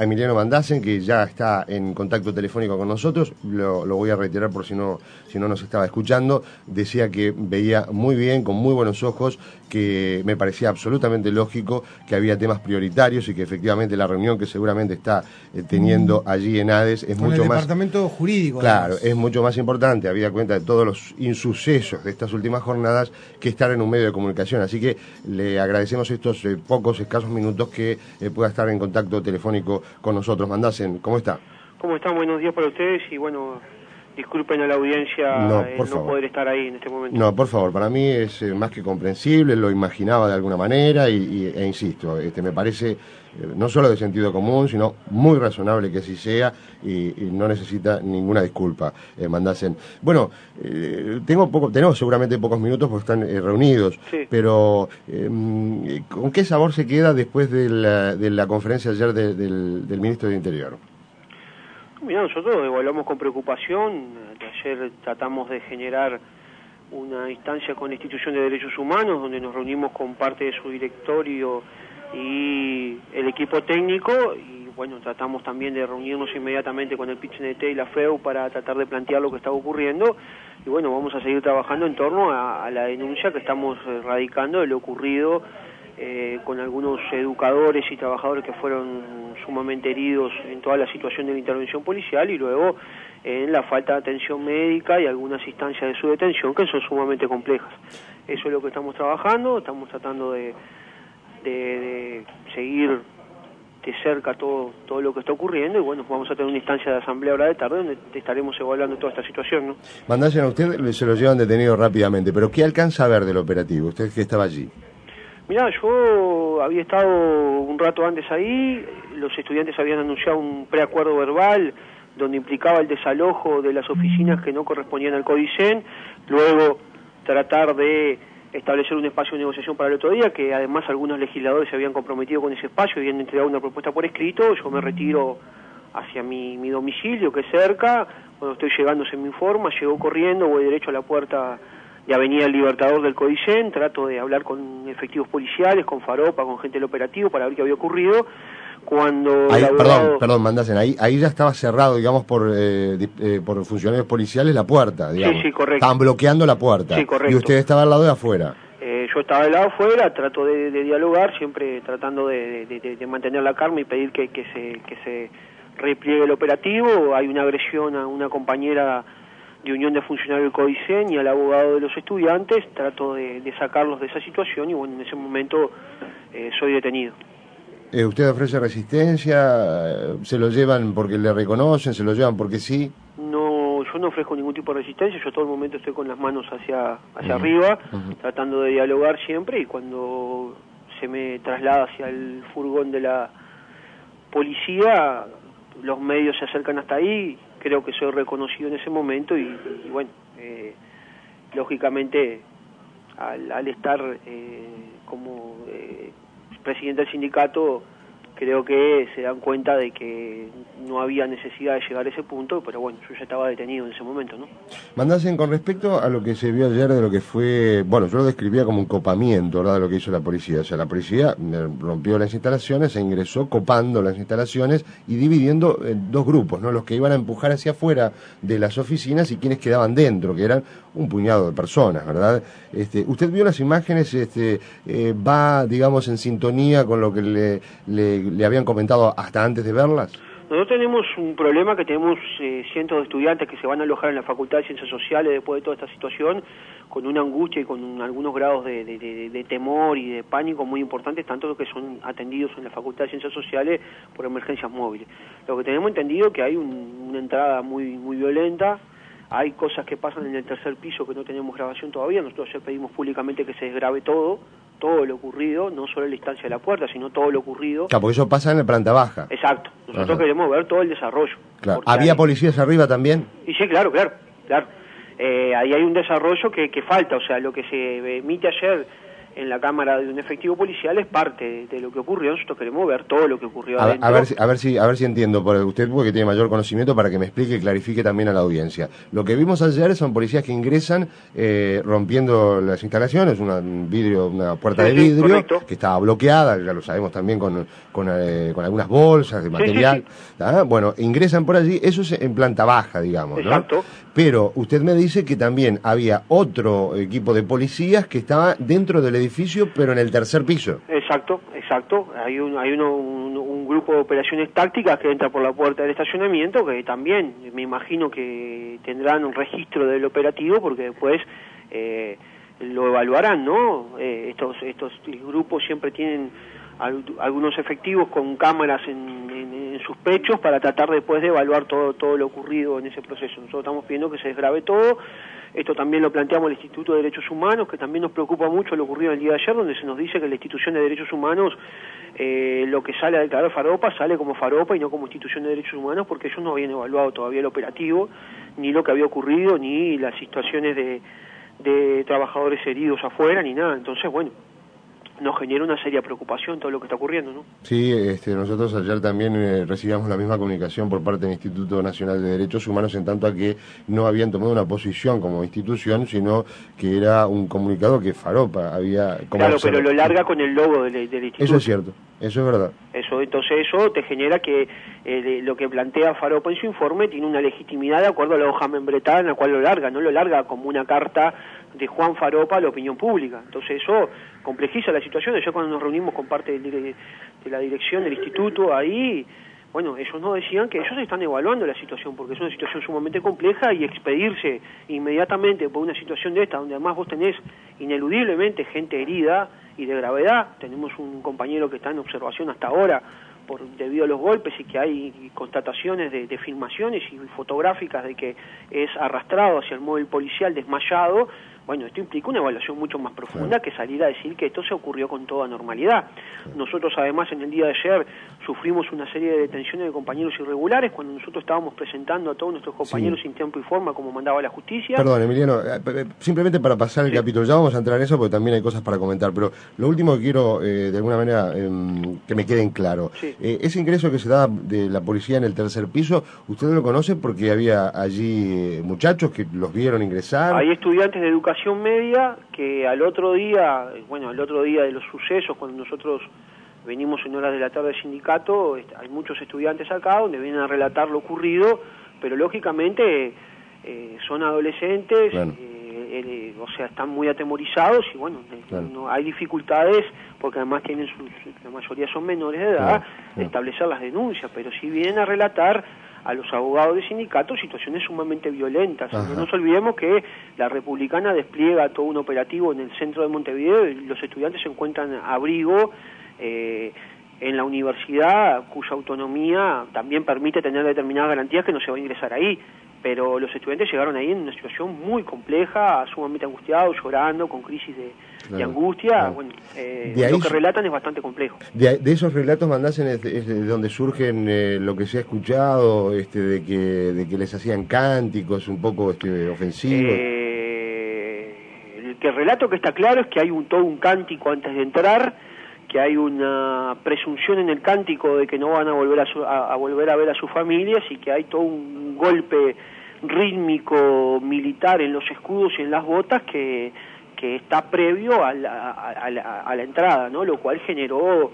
a Emiliano Mandacen, que ya está en contacto telefónico con nosotros. Lo voy a reiterar por si no nos estaba escuchando. Decía que veía muy bien, con muy buenos ojos, que me parecía absolutamente lógico que había temas prioritarios y que efectivamente la reunión que seguramente está teniendo allí en ADES es con mucho el más... departamento jurídico. Claro, además, es mucho más importante, habida cuenta de todos los insucesos de estas últimas jornadas, que estar en un medio de comunicación. Así que le agradecemos estos pocos, escasos minutos que pueda estar en contacto telefónico con nosotros. Mandacen, ¿cómo está? ¿Cómo están? Buenos días para ustedes y bueno, disculpen a la audiencia no poder estar ahí en este momento. No, por favor, para mí es más que comprensible, lo imaginaba de alguna manera e insisto, me parece no solo de sentido común, sino muy razonable que así sea y no necesita ninguna disculpa, Mandacen. Bueno, tenemos seguramente pocos minutos porque están reunidos, sí. Pero ¿con qué sabor se queda después de la conferencia ayer del ministro del Interior? Mira, nosotros evaluamos con preocupación. Ayer tratamos de generar una instancia con la Institución de Derechos Humanos, donde nos reunimos con parte de su directorio y el equipo técnico, y bueno, tratamos también de reunirnos inmediatamente con el PIT-CNT y la FEU para tratar de plantear lo que estaba ocurriendo, y bueno, vamos a seguir trabajando en torno a la denuncia que estamos radicando de lo ocurrido con algunos educadores y trabajadores que fueron sumamente heridos en toda la situación de la intervención policial, y luego en la falta de atención médica y algunas instancias de su detención que son sumamente complejas. Eso es lo que estamos trabajando, estamos tratando de seguir de cerca todo lo que está ocurriendo, y bueno, vamos a tener una instancia de asamblea ahora de tarde donde estaremos evaluando toda esta situación, ¿no? Mandacen, a usted se lo llevan detenido rápidamente, pero ¿qué alcanza a ver del operativo? Usted que estaba allí. Mirá, yo había estado un rato antes ahí, los estudiantes habían anunciado un preacuerdo verbal donde implicaba el desalojo de las oficinas que no correspondían al Codicen, luego tratar de establecer un espacio de negociación para el otro día, que además algunos legisladores se habían comprometido con ese espacio y habían entregado una propuesta por escrito. Yo me retiro hacia mi domicilio, que es cerca. Cuando estoy llegando se me informa, llego corriendo, voy derecho a la puerta de Avenida El Libertador del Codicen, trato de hablar con efectivos policiales, con Faropa, con gente del operativo para ver qué había ocurrido. Cuando ahí, abogado... perdón, Mandacen, ahí ya estaba cerrado, digamos, por funcionarios policiales la puerta, digamos. Sí, correcto. Estaban bloqueando la puerta. Sí, correcto. Y usted estaba al lado de afuera. Yo estaba del lado afuera, trato de dialogar, siempre tratando de mantener la calma y pedir que se repliegue el operativo. Hay una agresión a una compañera de Unión de Funcionarios del Codicen y al abogado de los estudiantes, trato de sacarlos de esa situación y bueno, en ese momento soy detenido. ¿Usted ofrece resistencia? ¿Se lo llevan porque le reconocen? ¿Se lo llevan porque sí? No, yo no ofrezco ningún tipo de resistencia, yo todo el momento estoy con las manos hacia arriba, tratando de dialogar siempre, y cuando se me traslada hacia el furgón de la policía, los medios se acercan hasta ahí, creo que soy reconocido en ese momento y bueno, lógicamente al estar como presidente del sindicato, creo que se dan cuenta de que no había necesidad de llegar a ese punto, pero bueno, yo ya estaba detenido en ese momento, ¿no? Mandacen, con respecto a lo que se vio ayer de lo que fue, bueno, yo lo describía como un copamiento, ¿verdad?, de lo que hizo la policía. O sea, la policía rompió las instalaciones, se ingresó copando las instalaciones y dividiendo en dos grupos, ¿no? Los que iban a empujar hacia afuera de las oficinas y quienes quedaban dentro, que eran un puñado de personas, ¿verdad? ¿Usted vio las imágenes? ¿Va, digamos, en sintonía con lo que le habían comentado hasta antes de verlas? Nosotros tenemos un problema, que tenemos cientos de estudiantes que se van a alojar en la Facultad de Ciencias Sociales después de toda esta situación, con una angustia y con algunos grados de temor y de pánico muy importantes, tanto los que son atendidos en la Facultad de Ciencias Sociales por emergencias móviles. Lo que tenemos entendido es que hay una entrada muy violenta. Hay cosas que pasan en el tercer piso que no tenemos grabación todavía. Nosotros ayer pedimos públicamente que se desgrabe todo lo ocurrido, no solo la instancia de la puerta, sino todo lo ocurrido. Claro, porque eso pasa en la planta baja. Exacto. Nosotros queremos ver todo el desarrollo. Claro. ¿Había policías arriba también? Y sí, claro. Ahí hay un desarrollo que falta. O sea, lo que se emite ayer en la cámara de un efectivo policial es parte de lo que ocurrió. Nosotros queremos ver todo lo que ocurrió adentro. A ver si entiendo por usted, porque tiene mayor conocimiento, para que me explique y clarifique también a la audiencia. Lo que vimos ayer son policías que ingresan rompiendo las instalaciones, una puerta de vidrio correcto, que estaba bloqueada, ya lo sabemos también con algunas bolsas de material. Bueno, ingresan por allí, eso es en planta baja, digamos, ¿no? Exacto. Pero usted me dice que también había otro equipo de policías que estaba dentro del edificio, pero en el tercer piso. Exacto. Hay un grupo de operaciones tácticas que entra por la puerta del estacionamiento, que también me imagino que tendrán un registro del operativo, porque después lo evaluarán, ¿no? Estos grupos siempre tienen algunos efectivos con cámaras en sus pechos para tratar después de evaluar todo lo ocurrido en ese proceso. Nosotros estamos pidiendo que se desgrabe todo. Esto también lo planteamos al Instituto de Derechos Humanos, que también nos preocupa mucho lo ocurrido el día de ayer, donde se nos dice que la institución de derechos humanos, lo que sale a declarar Faropa, sale como Faropa y no como institución de derechos humanos, porque ellos no habían evaluado todavía el operativo, ni lo que había ocurrido, ni las situaciones de trabajadores heridos afuera, ni nada. Entonces, bueno, nos genera una seria preocupación todo lo que está ocurriendo, ¿no? Sí, nosotros ayer también recibíamos la misma comunicación por parte del Instituto Nacional de Derechos Humanos, en tanto a que no habían tomado una posición como institución, sino que era un comunicado que Faropa había... Claro, pero lo larga con el logo del instituto. Eso es cierto, eso es verdad. Entonces eso te genera que lo que plantea Faropa en su informe tiene una legitimidad de acuerdo a la hoja membretada en la cual lo larga, no lo larga como una carta de Juan Faropa a la opinión pública. Entonces eso complejiza la situación. Ya cuando nos reunimos con parte de la dirección del instituto ahí, bueno, ellos nos decían que ellos están evaluando la situación, porque es una situación sumamente compleja, y expedirse inmediatamente por una situación de esta, donde además vos tenés ineludiblemente gente herida y de gravedad. Tenemos un compañero que está en observación hasta ahora debido a los golpes, y que hay constataciones de filmaciones y fotográficas de que es arrastrado hacia el móvil policial desmayado. Bueno, esto implica una evaluación mucho más profunda que salir a decir que esto se ocurrió con toda normalidad. Nosotros además en el día de ayer sufrimos una serie de detenciones de compañeros irregulares cuando nosotros estábamos presentando a todos nuestros compañeros sin tiempo y forma, como mandaba la justicia. Perdón, Emiliano, simplemente para pasar el capítulo, ya vamos a entrar en eso porque también hay cosas para comentar, pero lo último que quiero de alguna manera que me quede en claro. Ese ingreso que se da de la policía en el tercer piso, ¿usted lo conoce porque había allí muchachos que los vieron ingresar? Hay estudiantes de educación media que al otro día de los sucesos, cuando nosotros venimos en horas de la tarde del sindicato, hay muchos estudiantes acá donde vienen a relatar lo ocurrido, pero lógicamente son adolescentes, claro. O sea, están muy atemorizados y bueno, claro. No hay dificultades, porque además la mayoría son menores de edad, claro. De establecer las denuncias, pero sí vienen a relatar a los abogados de sindicatos situaciones sumamente violentas. No nos olvidemos que la Republicana despliega todo un operativo en el centro de Montevideo y los estudiantes se encuentran abrigo en la universidad, cuya autonomía también permite tener determinadas garantías que no se va a ingresar ahí. Pero los estudiantes llegaron ahí en una situación muy compleja, sumamente angustiados, llorando, con crisis de angustia. Claro. Bueno, lo que relatan es bastante complejo. De esos relatos, Mandasen, es de donde surgen lo que se ha escuchado, de que les hacían cánticos un poco ofensivos. El relato que está claro es que hay todo un cántico antes de entrar, que hay una presunción en el cántico de que no van a volver a volver a ver a sus familias, y que hay todo un golpe rítmico militar en los escudos y en las botas que está previo a la entrada, ¿no? Lo cual generó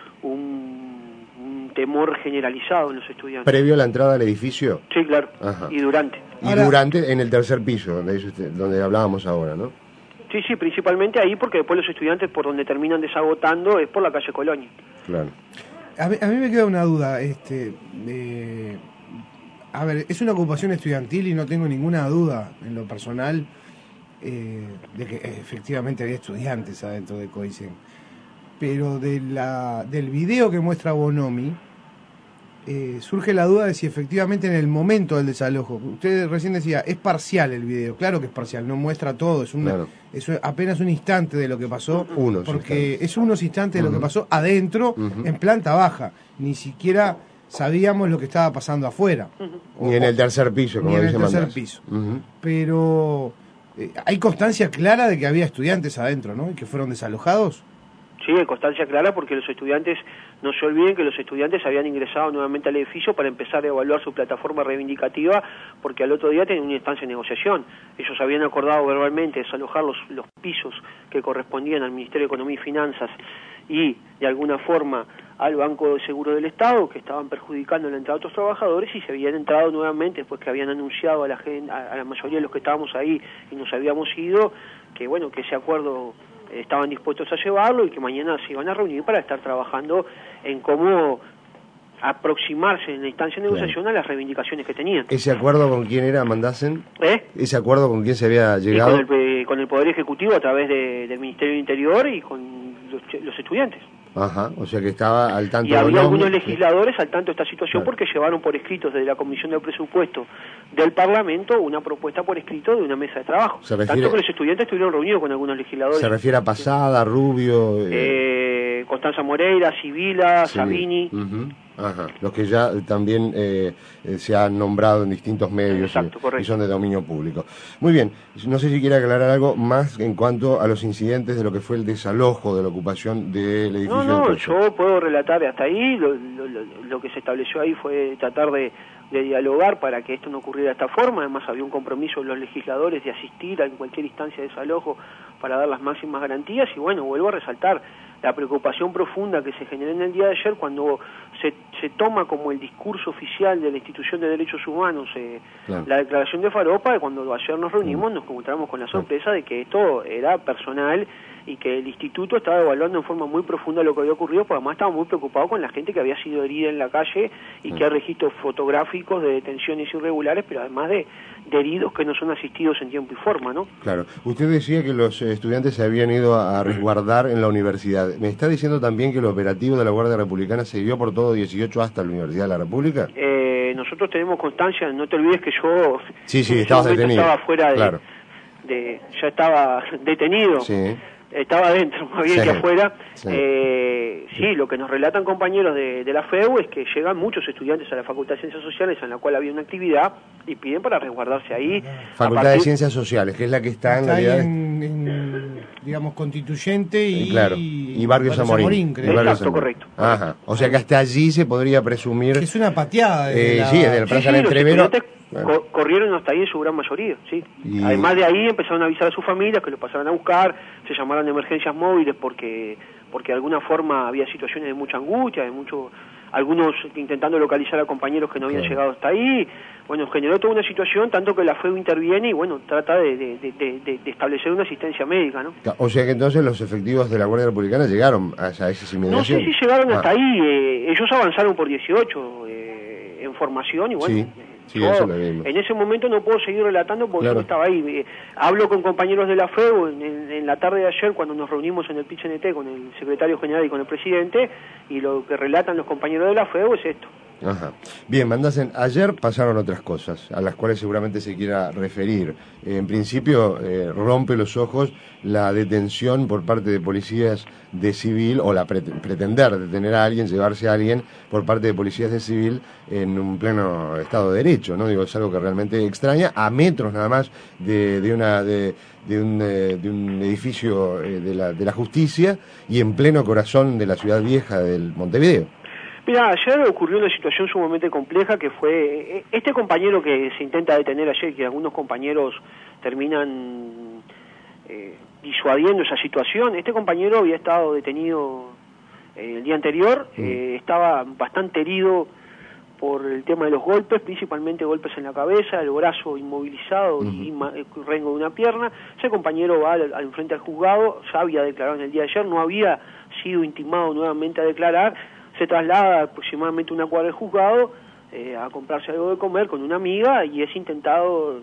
un temor generalizado en los estudiantes. ¿Previo a la entrada al edificio? Sí, claro. Y durante. Y durante en el tercer piso, donde hablábamos ahora, ¿no? Sí, principalmente ahí, porque después los estudiantes por donde terminan desagotando es por la calle Colonia. Claro. A mí me queda una duda, a ver, es una ocupación estudiantil y no tengo ninguna duda en lo personal de que efectivamente había estudiantes adentro de COICEN, pero del video que muestra Bonomi surge la duda de si efectivamente en el momento del desalojo, usted recién decía, es parcial el video. Claro que es parcial, no muestra todo, es apenas un instante de lo que pasó, porque es unos instantes de lo que pasó adentro, en planta baja, ni siquiera sabíamos lo que estaba pasando afuera. Ni en el tercer piso, como dice Mandás. Pero hay constancia clara de que había estudiantes adentro, ¿no? Y que fueron desalojados. Sí, hay constancia clara porque los estudiantes, no se olviden que los estudiantes habían ingresado nuevamente al edificio para empezar a evaluar su plataforma reivindicativa, porque al otro día tenían una instancia de negociación. Ellos habían acordado verbalmente desalojar los pisos que correspondían al Ministerio de Economía y Finanzas y, de alguna forma, al Banco de Seguro del Estado, que estaban perjudicando la entrada de otros trabajadores, y se habían entrado nuevamente después que habían anunciado a la mayoría de los que estábamos ahí y nos habíamos ido, que bueno, que ese acuerdo estaban dispuestos a llevarlo y que mañana se iban a reunir para estar trabajando en cómo aproximarse en la instancia de negociación a las reivindicaciones que tenían. ¿Ese acuerdo con quién era, Mandasen? ¿Ese acuerdo con quién se había llegado? Con el Poder Ejecutivo a través del Ministerio del Interior y con los estudiantes. Ajá, o sea que estaba al tanto. Y había algunos legisladores al tanto de esta situación, porque llevaron por escrito desde la Comisión de Presupuesto del Parlamento una propuesta por escrito de una mesa de trabajo. Tanto que los estudiantes estuvieron reunidos con algunos legisladores. ¿Se refiere a Pasada, Rubio? Constanza Moreira, Sibila, Sabini. Ajá, los que ya también se han nombrado en distintos medios. Exacto, y son de dominio público. Muy bien, no sé si quiere aclarar algo más en cuanto a los incidentes de lo que fue el desalojo de la ocupación del edificio. No, yo puedo relatar hasta ahí, lo que se estableció ahí fue tratar de dialogar para que esto no ocurriera de esta forma. Además había un compromiso de los legisladores de asistir a cualquier instancia de desalojo para dar las máximas garantías, y bueno, vuelvo a resaltar la preocupación profunda que se generó en el día de ayer cuando se toma como el discurso oficial de la Institución de Derechos Humanos la declaración de Faropa. Cuando ayer nos reunimos nos encontramos con la sorpresa de que esto era personal y que el instituto estaba evaluando en forma muy profunda lo que había ocurrido, porque además estaba muy preocupado con la gente que había sido herida en la calle y que hay registros fotográficos de detenciones irregulares, pero además de heridos que no son asistidos en tiempo y forma, ¿no? Claro. Usted decía que los estudiantes se habían ido a resguardar en la universidad. ¿Me está diciendo también que el operativo de la Guardia Republicana se dio por todo 18 hasta la Universidad de la República? Nosotros tenemos constancia, no te olvides que yo estabas detenido. Estaba fuera claro. Ya estaba detenido. Sí. Estaba adentro, más bien que afuera. Sí, lo que nos relatan compañeros de la FEU es que llegan muchos estudiantes a la Facultad de Ciencias Sociales, en la cual había una actividad, y piden para resguardarse ahí. Facultad de Ciencias Sociales, que es la que está en realidad digamos, Constituyente y Barrio Zamorín. Exacto, correcto. Ajá. O sea que hasta allí se podría presumir que es una pateada de sí, desde el Plaza del Entrevero. Corrieron hasta ahí en su gran mayoría, sí. Además de ahí empezaron a avisar a sus familias que lo pasaran a buscar, se llamaron de emergencias móviles porque de alguna forma había situaciones de mucha angustia, algunos intentando localizar a compañeros que no habían llegado hasta ahí. Bueno, generó toda una situación, tanto que la FEU interviene y bueno, trata de establecer una asistencia médica, ¿no? O sea que entonces los efectivos de la Guardia Republicana llegaron a esas inmediaciones. No sé si llegaron hasta ahí, ellos avanzaron por 18 en formación y bueno... Sí, eso lo vimos. En ese momento no puedo seguir relatando porque yo no estaba ahí. Hablo con compañeros de la FEU en la tarde de ayer cuando nos reunimos en el PIT-CNT con el secretario general y con el presidente, y lo que relatan los compañeros de la FEU es esto. Ajá. Bien, Mandasen, ayer pasaron otras cosas a las cuales seguramente se quiera referir. En principio rompe los ojos la detención por parte de policías de civil, o la pretender detener a alguien, llevarse a alguien por parte de policías de civil en un pleno Estado de Derecho, ¿no? Digo, es algo que realmente extraña, a metros nada más de un edificio de la justicia y en pleno corazón de la ciudad vieja del Montevideo. Mira, ayer ocurrió una situación sumamente compleja que fue este compañero que se intenta detener ayer, que algunos compañeros terminan disuadiendo esa situación. Este compañero había estado detenido el día anterior, estaba bastante herido por el tema de los golpes, principalmente golpes en la cabeza, el brazo inmovilizado y rengo de una pierna. Ese compañero va al frente al juzgado, ya había declarado en el día de ayer, no había sido intimado nuevamente a declarar. Se traslada aproximadamente una cuadra del juzgado a comprarse algo de comer con una amiga y se intenta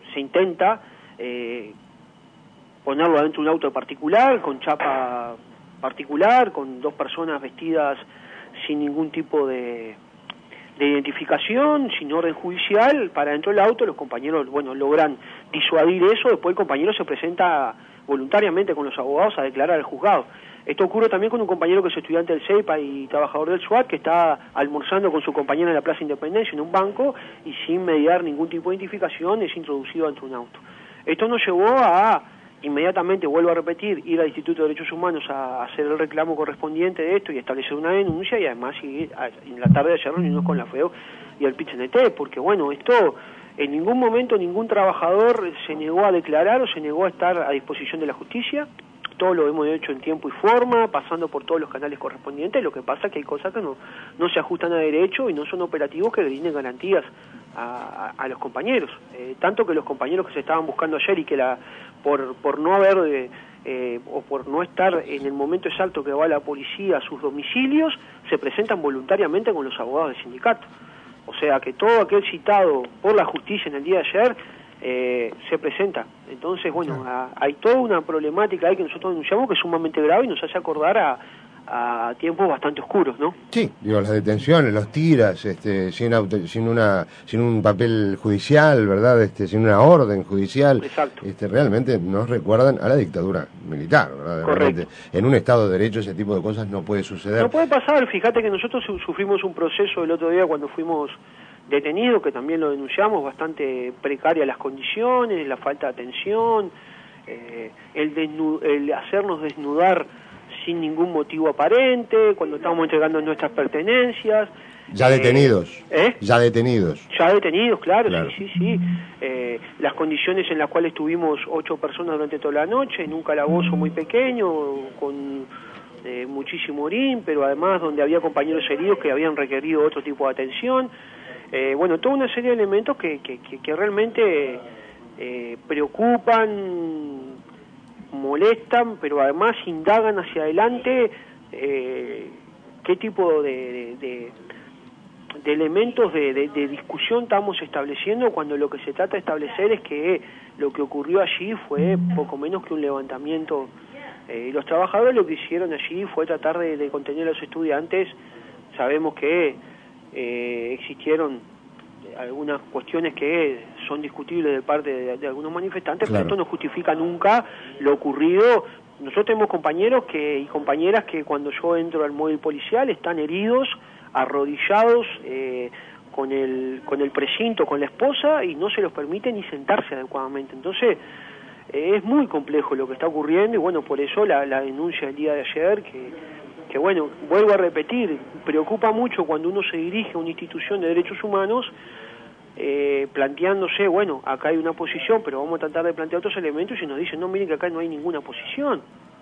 ponerlo adentro de un auto particular, con chapa particular, con dos personas vestidas sin ningún tipo de identificación, sin orden judicial, para dentro del auto. Los compañeros, logran disuadir eso. Después el compañero se presenta voluntariamente con los abogados a declarar al juzgado. Esto ocurre también con un compañero que es estudiante del CEPA y trabajador del SWAT, que está almorzando con su compañera en la Plaza Independencia en un banco y sin mediar ningún tipo de identificación es introducido dentro de un auto. Esto nos llevó a, inmediatamente, vuelvo a repetir, ir al Instituto de Derechos Humanos a hacer el reclamo correspondiente de esto y establecer una denuncia, y además en la tarde de ayer reunirnos con la FEO y el PIT-CNT, porque bueno, esto en ningún momento ningún trabajador se negó a declarar o se negó a estar a disposición de la justicia. Todo lo hemos hecho en tiempo y forma, pasando por todos los canales correspondientes. Lo que pasa es que hay cosas que no se ajustan a derecho y no son operativos que brinden garantías a los compañeros. Tanto que los compañeros que se estaban buscando ayer y que por no haber o por no estar en el momento exacto que va la policía a sus domicilios, se presentan voluntariamente con los abogados del sindicato. O sea que todo aquel citado por la justicia en el día de ayer se presenta. Entonces, bueno, hay toda una problemática ahí que nosotros denunciamos que es sumamente grave y nos hace acordar a tiempos bastante oscuros, ¿no? Sí, digo, las detenciones, los tiras, sin un papel judicial, ¿verdad? Sin una orden judicial. Exacto. Realmente nos recuerdan a la dictadura militar, ¿verdad? Correcto. Realmente, en un Estado de Derecho ese tipo de cosas no puede suceder. No puede pasar. Fíjate que nosotros sufrimos un proceso el otro día cuando fuimos detenidos, que también lo denunciamos, bastante precarias las condiciones, la falta de atención, el hacernos desnudar sin ningún motivo aparente, cuando estábamos entregando nuestras pertenencias. Ya detenidos. Ya detenidos. Ya detenidos, claro. Sí. Las condiciones en las cuales estuvimos 8 personas durante toda la noche, en un calabozo muy pequeño, con muchísimo orín, pero además donde había compañeros heridos que habían requerido otro tipo de atención. Bueno, toda una serie de elementos que realmente preocupan, molestan, pero además indagan hacia adelante qué tipo de elementos de discusión estamos estableciendo, cuando lo que se trata de establecer es que lo que ocurrió allí fue poco menos que un levantamiento. Los trabajadores lo que hicieron allí fue tratar de contener a los estudiantes. Sabemos que existieron algunas cuestiones que son discutibles de parte de algunos manifestantes, claro. Pero esto no justifica nunca lo ocurrido. Nosotros tenemos compañeros y compañeras que cuando yo entro al móvil policial están heridos, arrodillados con el precinto, con la esposa, y no se los permite ni sentarse adecuadamente. Entonces es muy complejo lo que está ocurriendo, y bueno, por eso la denuncia del día de ayer, que bueno, vuelvo a repetir, preocupa mucho cuando uno se dirige a una institución de derechos humanos planteándose, bueno, acá hay una posición, pero vamos a tratar de plantear otros elementos, y nos dicen, no, miren que acá no hay ninguna posición.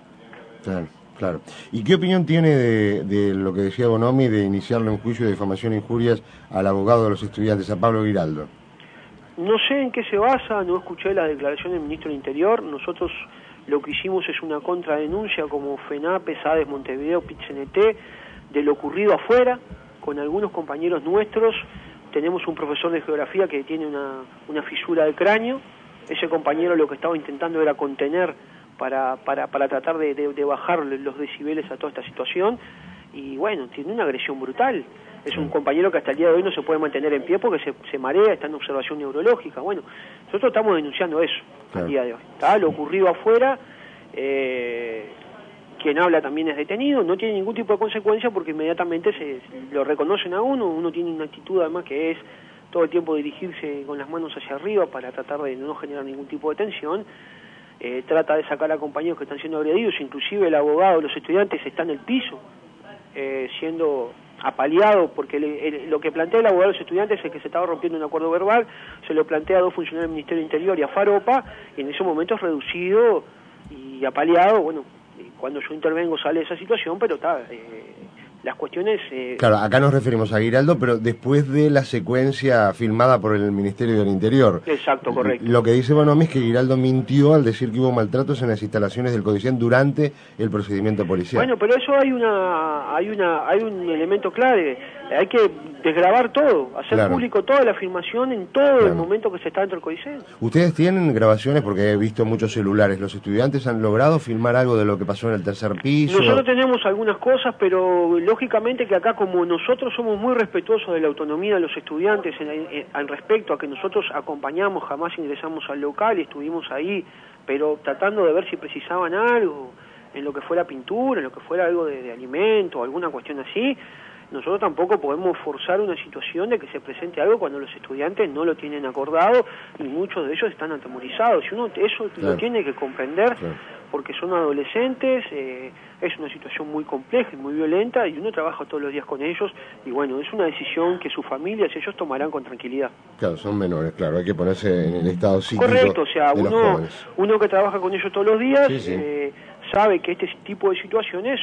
Claro. ¿Y qué opinión tiene de lo que decía Bonomi, de iniciarle un juicio de difamación e injurias al abogado de los estudiantes, a Pablo Giraldo? No sé en qué se basa, no escuché la declaración del ministro del Interior. Nosotros lo que hicimos es una contradenuncia como FENAPE, SADES, Montevideo, PIT-CNT, de lo ocurrido afuera, con algunos compañeros nuestros. Tenemos un profesor de geografía que tiene una fisura del cráneo. Ese compañero lo que estaba intentando era contener para tratar de bajar los decibeles a toda esta situación, y bueno, tiene una agresión brutal. Es un compañero que hasta el día de hoy no se puede mantener en pie porque se marea, está en observación neurológica. Bueno, nosotros estamos denunciando eso al día de hoy. ¿Está? Lo ocurrido afuera, quien habla también es detenido, no tiene ningún tipo de consecuencia porque inmediatamente lo reconocen a uno tiene una actitud además que es todo el tiempo dirigirse con las manos hacia arriba para tratar de no generar ningún tipo de tensión. Trata de sacar a compañeros que están siendo agredidos, inclusive el abogado de los estudiantes está en el piso, siendo apaleado, porque lo que plantea el abogado de los estudiantes es que se estaba rompiendo un acuerdo verbal, se lo plantea a 2 funcionarios del Ministerio del Interior y a Faropa, y en ese momento es reducido y apaleado. Bueno, cuando yo intervengo sale esa situación, pero las cuestiones... Claro, acá nos referimos a Giraldo, pero después de la secuencia filmada por el Ministerio del Interior. Exacto, correcto. Lo que dice Bonomi es que Giraldo mintió al decir que hubo maltratos en las instalaciones del Codicen durante el procedimiento policial. Bueno, pero eso hay un elemento clave. Hay que desgravar todo, hacer público toda la afirmación en todo el momento que se está dentro del Codicen. ¿Ustedes tienen grabaciones? Porque he visto muchos celulares. ¿Los estudiantes han logrado filmar algo de lo que pasó en el tercer piso? Nosotros tenemos algunas cosas, pero lógicamente que acá, como nosotros somos muy respetuosos de la autonomía de los estudiantes al respecto a que nosotros acompañamos, jamás ingresamos al local y estuvimos ahí, pero tratando de ver si precisaban algo en lo que fuera pintura, en lo que fuera algo de alimento o alguna cuestión así. nosotros tampoco podemos forzar una situación de que se presente algo cuando los estudiantes no lo tienen acordado y muchos de ellos están atemorizados. Y uno eso lo tiene que comprender porque son adolescentes, es una situación muy compleja y muy violenta y uno trabaja todos los días con ellos y bueno, es una decisión que sus familias y ellos tomarán con tranquilidad. Claro, son menores, claro, hay que ponerse en el estado psíquico. Correcto, o sea, de los jóvenes. Uno que trabaja con ellos todos los días Sí. sabe que este tipo de situaciones,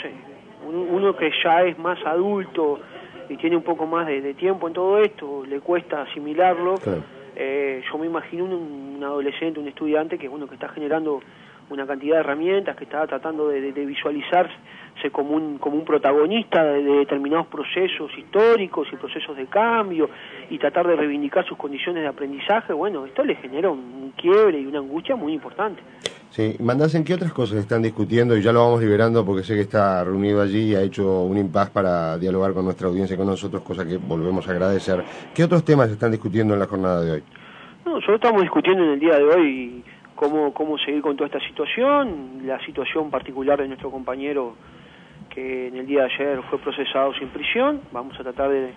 uno que ya es más adulto y tiene un poco más de tiempo en todo esto, le cuesta asimilarlo. Claro. Yo me imagino un adolescente, un estudiante que bueno que está generando una cantidad de herramientas, que está tratando de visualizarse como un protagonista de determinados procesos históricos y procesos de cambio y tratar de reivindicar sus condiciones de aprendizaje. Bueno, esto le genera un quiebre y una angustia muy importante. Sí, Mandasen, ¿qué otras cosas están discutiendo? Y ya lo vamos liberando porque sé que está reunido allí y ha hecho un impasse para dialogar con nuestra audiencia y con nosotros, cosa que volvemos a agradecer. ¿Qué otros temas están discutiendo en la jornada de hoy? No, nosotros estamos discutiendo en el día de hoy cómo seguir con toda esta situación, la situación particular de nuestro compañero que en el día de ayer fue procesado sin prisión. Vamos a tratar de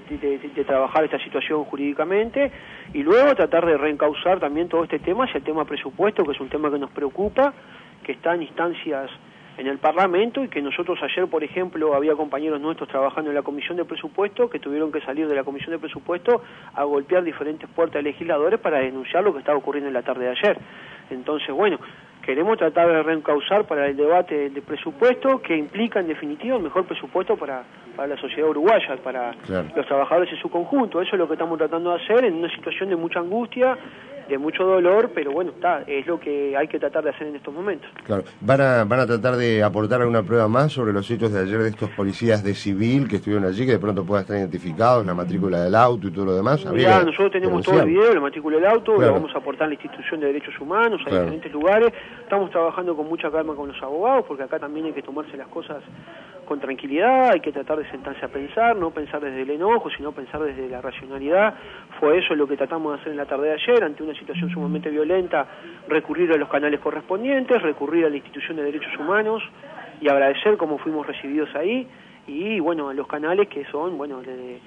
trabajar esta situación jurídicamente y luego tratar de reencauzar también todo este tema hacia el tema presupuesto, que es un tema que nos preocupa, que está en instancias en el Parlamento y que nosotros ayer, por ejemplo, había compañeros nuestros trabajando en la Comisión de Presupuesto que tuvieron que salir de la Comisión de Presupuesto a golpear diferentes puertas de legisladores para denunciar lo que estaba ocurriendo en la tarde de ayer. Entonces, bueno, queremos tratar de reencauzar para el debate de presupuesto que implica en definitiva el mejor presupuesto para la sociedad uruguaya, para los trabajadores en su conjunto. Eso es lo que estamos tratando de hacer en una situación de mucha angustia, de mucho dolor, pero bueno, es lo que hay que tratar de hacer en estos momentos. Claro. ¿Van a tratar de aportar alguna prueba más sobre los hechos de ayer de estos policías de civil que estuvieron allí, que de pronto puedan estar identificados, la matrícula del auto y todo lo demás? Ya, nosotros tenemos todo el video, la matrícula del auto, lo vamos a aportar a la institución de derechos humanos, a diferentes lugares. Estamos trabajando con mucha calma con los abogados, porque acá también hay que tomarse las cosas con tranquilidad, hay que tratar de sentarse a pensar, no pensar desde el enojo, sino pensar desde la racionalidad. Fue eso lo que tratamos de hacer en la tarde de ayer, ante una situación sumamente violenta, recurrir a los canales correspondientes, recurrir a la institución de derechos humanos y agradecer cómo fuimos recibidos ahí, y bueno, a los canales que son, bueno,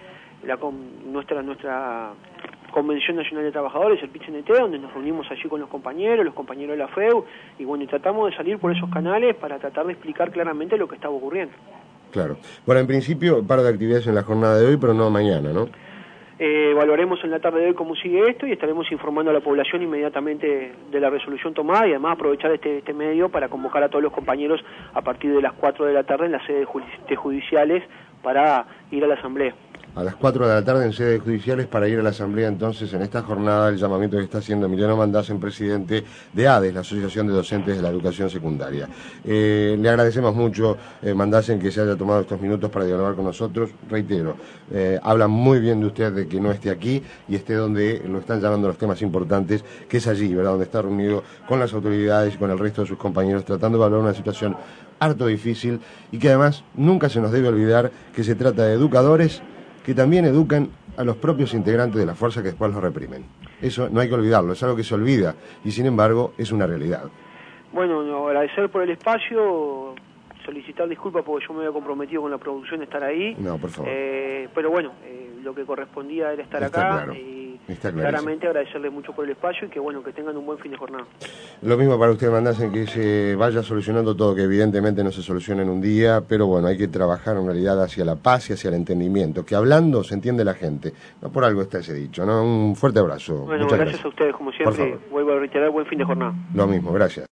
nuestra Convención Nacional de Trabajadores, el PIT-CNT, donde nos reunimos allí con los compañeros de la FEU, y bueno, y tratamos de salir por esos canales para tratar de explicar claramente lo que estaba ocurriendo. Claro. Bueno, en principio, paro de actividades en la jornada de hoy, pero no mañana, ¿no? Evaluaremos en la tarde de hoy cómo sigue esto y estaremos informando a la población inmediatamente de la resolución tomada y además aprovechar este medio para convocar a todos los compañeros a partir de las 4 de la tarde en las sedes judiciales para ir a la asamblea. A las 4 de la tarde en sedes judiciales para ir a la asamblea. Entonces, en esta jornada, el llamamiento que está haciendo Emiliano Mandasen, presidente de ADES, la Asociación de Docentes de la Educación Secundaria. Le agradecemos mucho, Mandasen, que se haya tomado estos minutos para dialogar con nosotros. Reitero, habla muy bien de usted de que no esté aquí y esté donde lo están llamando los temas importantes, que es allí, ¿verdad?, donde está reunido con las autoridades y con el resto de sus compañeros, tratando de valorar una situación harto difícil y que además nunca se nos debe olvidar que se trata de educadores que también educan a los propios integrantes de la fuerza que después los reprimen. Eso no hay que olvidarlo, es algo que se olvida y sin embargo es una realidad. Bueno, agradecer por el espacio, solicitar disculpas porque yo me había comprometido con la producción de estar ahí. No, por favor. Pero bueno, lo que correspondía era estar está acá claro. Y está claramente agradecerles mucho por el espacio y que bueno, que tengan un buen fin de jornada. Lo mismo para usted, Mandasen, que se vaya solucionando todo, que evidentemente no se soluciona en un día, pero bueno, hay que trabajar en realidad hacia la paz y hacia el entendimiento, que hablando se entiende la gente. No por algo está ese dicho, ¿no? Un fuerte abrazo. Bueno, gracias a ustedes, como siempre. Vuelvo a reiterar, buen fin de jornada. Lo mismo, gracias.